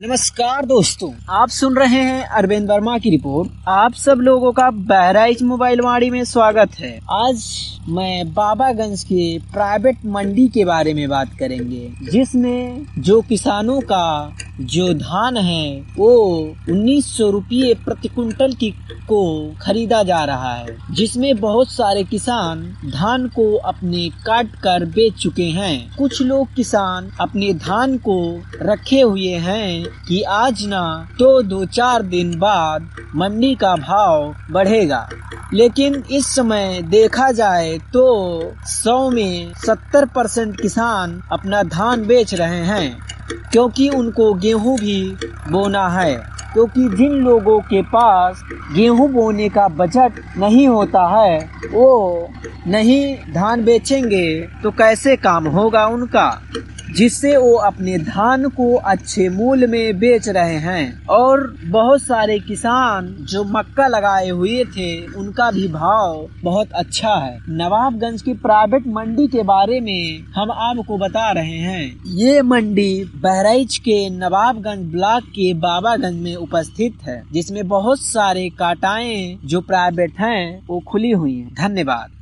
नमस्कार दोस्तों, आप सुन रहे हैं अरविंद वर्मा की रिपोर्ट। आप सब लोगों का बहराइच मोबाइल वाड़ी में स्वागत है। आज मैं बाबागंज के प्राइवेट मंडी के बारे में बात करेंगे, जिसमें जो किसानों का जो धान है वो 1900 रुपये प्रति कुंटल को खरीदा जा रहा है, जिसमें बहुत सारे किसान धान को अपने काट कर बेच चुके हैं। कुछ लोग किसान अपने धान को रखे हुए हैं कि आज ना तो 2-4 दिन बाद मंडी का भाव बढ़ेगा, लेकिन इस समय देखा जाए तो 100 में 70% किसान अपना धान बेच रहे हैं, क्योंकि उनको गेहूं भी बोना है। क्योंकि जिन लोगों के पास गेहूं बोने का बजट नहीं होता है, वो नहीं धान बेचेंगे तो कैसे काम होगा उनका, जिससे वो अपने धान को अच्छे मूल्य में बेच रहे हैं। और बहुत सारे किसान जो मक्का लगाए हुए थे, उनका भी भाव बहुत अच्छा है। नवाबगंज की प्राइवेट मंडी के बारे में हम आपको बता रहे हैं। ये मंडी बहराइच के नवाबगंज ब्लॉक के बाबागंज में उपस्थित है, जिसमें बहुत सारे काटाएं जो प्राइवेट हैं वो खुली हुई हैं। धन्यवाद।